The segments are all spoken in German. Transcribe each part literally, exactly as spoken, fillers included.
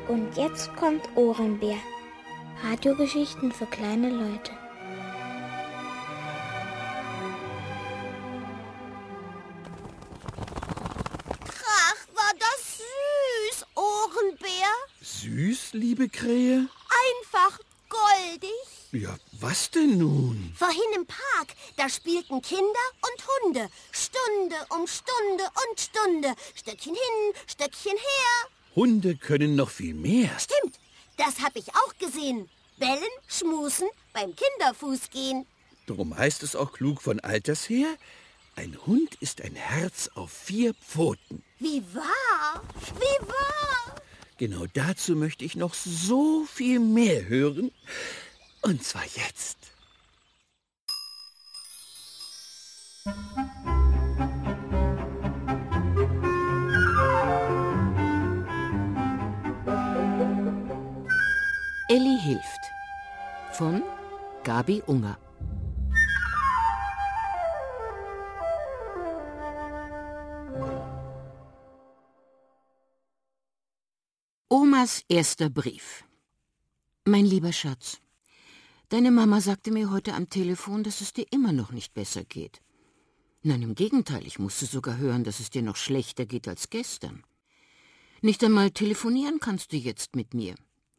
Und jetzt kommt Ohrenbär. Radiogeschichten für kleine Leute. Ach, war das süß, Ohrenbär. Süß, liebe Krähe? Einfach goldig. Ja, was denn nun? Vorhin im Park, da spielten Kinder und Hunde. Stunde um Stunde und Stunde. Stöckchen hin, Stöckchen her. Hunde können noch viel mehr. Stimmt, das habe ich auch gesehen. Bellen, schmusen, beim Kinderfuß gehen. Darum heißt es auch klug von alters her, ein Hund ist ein Herz auf vier Pfoten. Wie wahr, wie wahr. Genau dazu möchte ich noch so viel mehr hören. Und zwar jetzt. Elli hilft von Gabi Unger. Omas erster Brief. Mein lieber Schatz, deine Mama sagte mir heute am Telefon, dass es dir immer noch nicht besser geht. Nein, im Gegenteil, ich musste sogar hören, dass es dir noch schlechter geht als gestern. Nicht einmal telefonieren kannst du jetzt mit mir.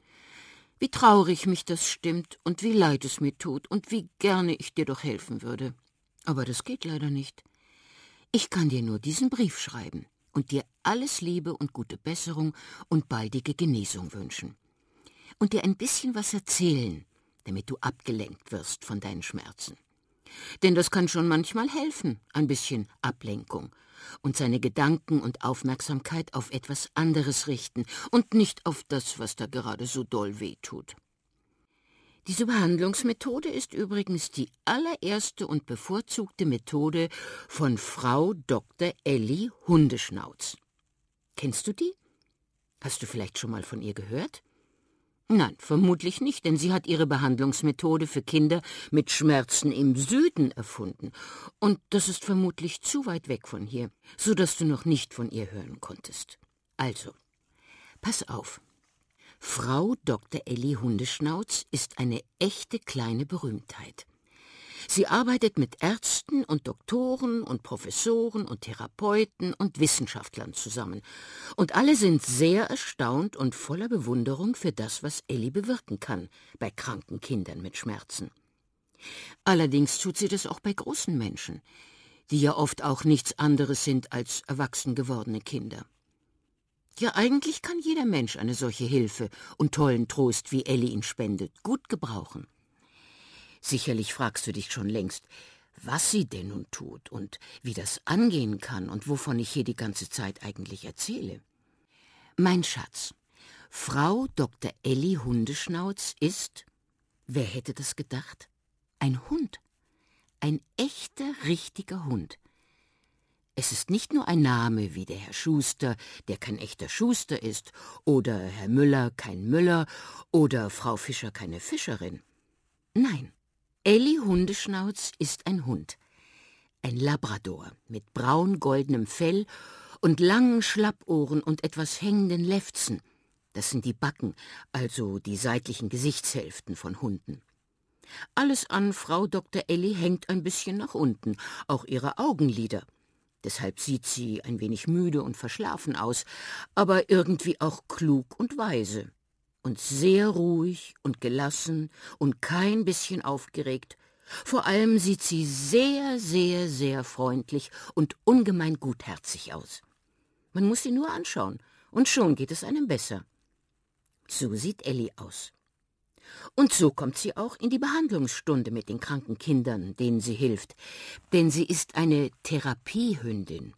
Wie traurig mich das stimmt und wie leid es mir tut und wie gerne ich dir doch helfen würde. Aber das geht leider nicht. Ich kann dir nur diesen Brief schreiben und dir alles Liebe und gute Besserung und baldige Genesung wünschen. Und dir ein bisschen was erzählen, damit du abgelenkt wirst von deinen Schmerzen. Denn das kann schon manchmal helfen, ein bisschen Ablenkung, und seine Gedanken und Aufmerksamkeit auf etwas anderes richten und nicht auf das, was da gerade so doll weh tut. Diese Behandlungsmethode ist übrigens die allererste und bevorzugte Methode von Frau Doktor Elli Hundeschnauz. Kennst du die? Hast du vielleicht schon mal von ihr gehört? Nein, vermutlich nicht, denn sie hat ihre Behandlungsmethode für Kinder mit Schmerzen im Süden erfunden. Und das ist vermutlich zu weit weg von hier, so dass du noch nicht von ihr hören konntest. Also, pass auf. Frau Doktor Elli Hundeschnauz ist eine echte kleine Berühmtheit. Sie arbeitet mit Ärzten und Doktoren und Professoren und Therapeuten und Wissenschaftlern zusammen. Und alle sind sehr erstaunt und voller Bewunderung für das, was Elli bewirken kann bei kranken Kindern mit Schmerzen. Allerdings tut sie das auch bei großen Menschen, die ja oft auch nichts anderes sind als erwachsen gewordene Kinder. Ja, eigentlich kann jeder Mensch eine solche Hilfe und tollen Trost, wie Elli ihn spendet, gut gebrauchen. Sicherlich fragst du dich schon längst, was sie denn nun tut und wie das angehen kann und wovon ich hier die ganze Zeit eigentlich erzähle. Mein Schatz, Frau Doktor Elli Hundeschnauz ist, wer hätte das gedacht, ein Hund, ein echter, richtiger Hund. Es ist nicht nur ein Name wie der Herr Schuster, der kein echter Schuster ist, oder Herr Müller kein Müller, oder Frau Fischer keine Fischerin. Nein. Elli Hundeschnauz ist ein Hund, ein Labrador mit braun-goldenem Fell und langen Schlappohren und etwas hängenden Lefzen. Das sind die Backen, also die seitlichen Gesichtshälften von Hunden. Alles an Frau Doktor Elli hängt ein bisschen nach unten, auch ihre Augenlider. Deshalb sieht sie ein wenig müde und verschlafen aus, aber irgendwie auch klug und weise. Und sehr ruhig und gelassen und kein bisschen aufgeregt. Vor allem sieht sie sehr, sehr, sehr freundlich und ungemein gutherzig aus. Man muss sie nur anschauen, und schon geht es einem besser. So sieht Elli aus. Und so kommt sie auch in die Behandlungsstunde mit den kranken Kindern, denen sie hilft, denn sie ist eine Therapiehündin.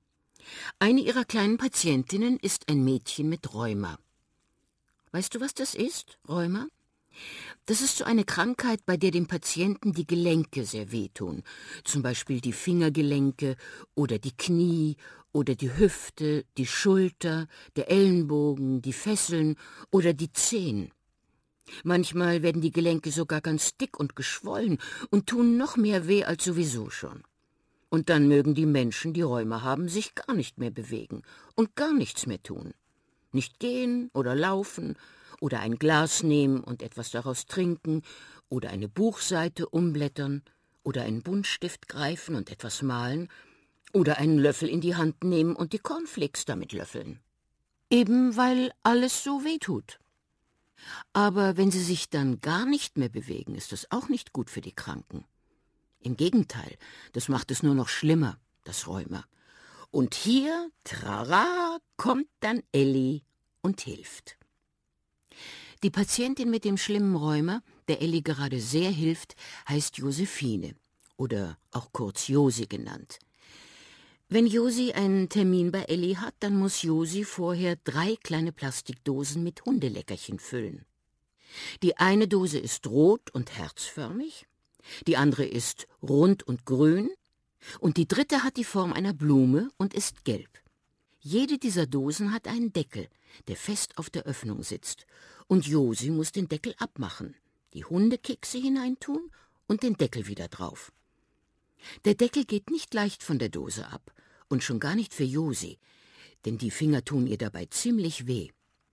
Eine ihrer kleinen Patientinnen ist ein Mädchen mit Rheuma. Weißt du, was das ist, Rheuma? Das ist so eine Krankheit, bei der dem Patienten die Gelenke sehr wehtun. Zum Beispiel die Fingergelenke oder die Knie oder die Hüfte, die Schulter, der Ellenbogen, die Fesseln oder die Zehen. Manchmal werden die Gelenke sogar ganz dick und geschwollen und tun noch mehr weh als sowieso schon. Und dann mögen die Menschen, die Rheuma haben, sich gar nicht mehr bewegen und gar nichts mehr tun. Nicht gehen oder laufen oder ein Glas nehmen und etwas daraus trinken oder eine Buchseite umblättern oder einen Buntstift greifen und etwas malen oder einen Löffel in die Hand nehmen und die Cornflakes damit löffeln. Eben weil alles so weh tut. Aber wenn sie sich dann gar nicht mehr bewegen, ist das auch nicht gut für die Kranken. Im Gegenteil, das macht es nur noch schlimmer, das Rheuma. Und hier, trara, kommt dann Elli und hilft. Die Patientin mit dem schlimmen Rheuma, der Elli gerade sehr hilft, heißt Josephine oder auch kurz Josi genannt. Wenn Josi einen Termin bei Elli hat, dann muss Josi vorher drei kleine Plastikdosen mit Hundeleckerchen füllen. Die eine Dose ist rot und herzförmig, die andere ist rund und grün und die dritte hat die Form einer Blume und ist gelb. Jede dieser Dosen hat einen Deckel, der fest auf der Öffnung sitzt, und Josi muss den Deckel abmachen, die Hundekekse hineintun und den Deckel wieder drauf. Der Deckel geht nicht leicht von der Dose ab und schon gar nicht für Josi, denn die Finger tun ihr dabei ziemlich weh.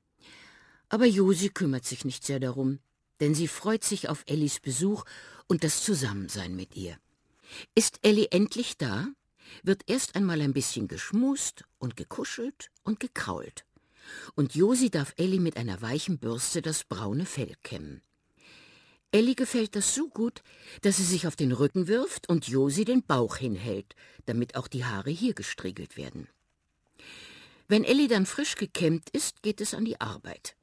Aber Josi kümmert sich nicht sehr darum, denn sie freut sich auf Ellis Besuch und das Zusammensein mit ihr. Ist Elli endlich da, wird erst einmal ein bisschen geschmust und gekuschelt und gekrault. Und Josi darf Elli mit einer weichen Bürste das braune Fell kämmen. Elli gefällt das so gut, dass sie sich auf den Rücken wirft und Josi den Bauch hinhält, damit auch die Haare hier gestriegelt werden. Wenn Elli dann frisch gekämmt ist, geht es an die Arbeit.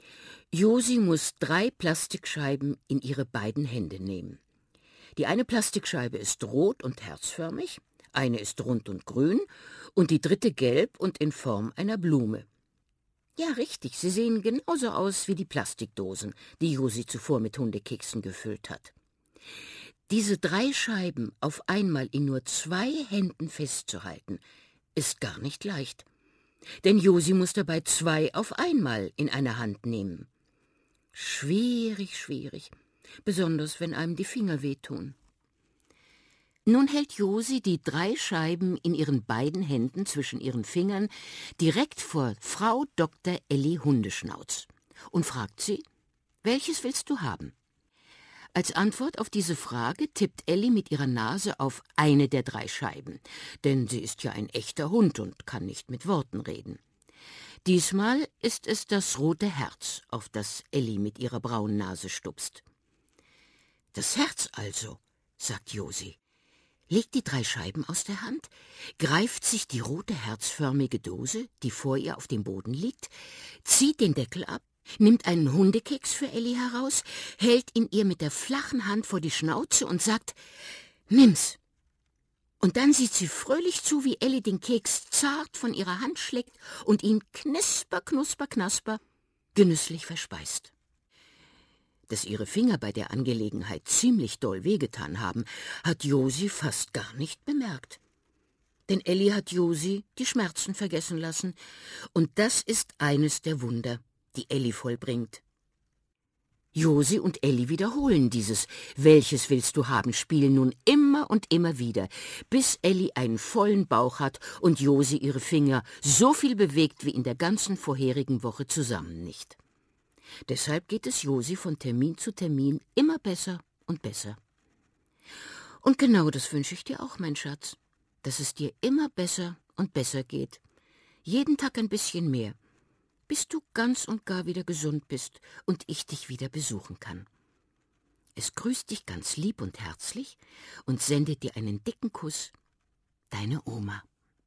Josi muss drei Plastikscheiben in ihre beiden Hände nehmen. Die eine Plastikscheibe ist rot und herzförmig, eine ist rund und grün und die dritte gelb und in Form einer Blume. Ja, richtig, sie sehen genauso aus wie die Plastikdosen, die Josi zuvor mit Hundekeksen gefüllt hat. Diese drei Scheiben auf einmal in nur zwei Händen festzuhalten, ist gar nicht leicht. Denn Josi muss dabei zwei auf einmal in eine Hand nehmen. Schwierig, schwierig, besonders wenn einem die Finger wehtun. Nun hält Josi die drei Scheiben in ihren beiden Händen zwischen ihren Fingern direkt vor Frau Doktor Elli Hundeschnauz und fragt sie, welches willst du haben? Als Antwort auf diese Frage tippt Elli mit ihrer Nase auf eine der drei Scheiben, denn sie ist ja ein echter Hund und kann nicht mit Worten reden. Diesmal ist es das rote Herz, auf das Elli mit ihrer braunen Nase stupst. Das Herz also, sagt Josi, legt die drei Scheiben aus der Hand, greift sich die rote herzförmige Dose, die vor ihr auf dem Boden liegt, zieht den Deckel ab, nimmt einen Hundekeks für Elli heraus, hält ihn ihr mit der flachen Hand vor die Schnauze und sagt, »Nimm's!« Und dann sieht sie fröhlich zu, wie Elli den Keks zart von ihrer Hand schlägt und ihn knisper, knusper, knasper genüsslich verspeist. Dass ihre Finger bei der Angelegenheit ziemlich doll wehgetan haben, hat Josi fast gar nicht bemerkt. Denn Elli hat Josi die Schmerzen vergessen lassen, und das ist eines der Wunder, die Elli vollbringt. Josi und Elli wiederholen dieses »Welches willst du haben« Spiel nun immer und immer wieder, bis Elli einen vollen Bauch hat und Josi ihre Finger so viel bewegt wie in der ganzen vorherigen Woche zusammen nicht. Deshalb geht es Josi von Termin zu Termin immer besser und besser. Und genau das wünsche ich dir auch, mein Schatz, dass es dir immer besser und besser geht. Jeden Tag ein bisschen mehr, bis du ganz und gar wieder gesund bist und ich dich wieder besuchen kann. Es grüßt dich ganz lieb und herzlich und sendet dir einen dicken Kuss, deine Oma.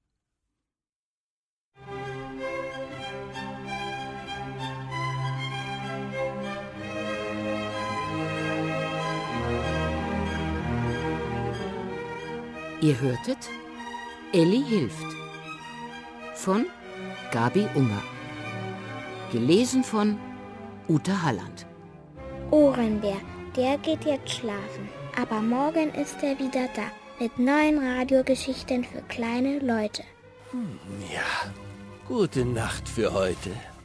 Ihr hörtet Elli hilft von Gabi Unger. Gelesen von Uta Halland. Ohrenbär, der geht jetzt schlafen. Aber morgen ist er wieder da mit neuen Radiogeschichten für kleine Leute. Hm, ja, gute Nacht für heute.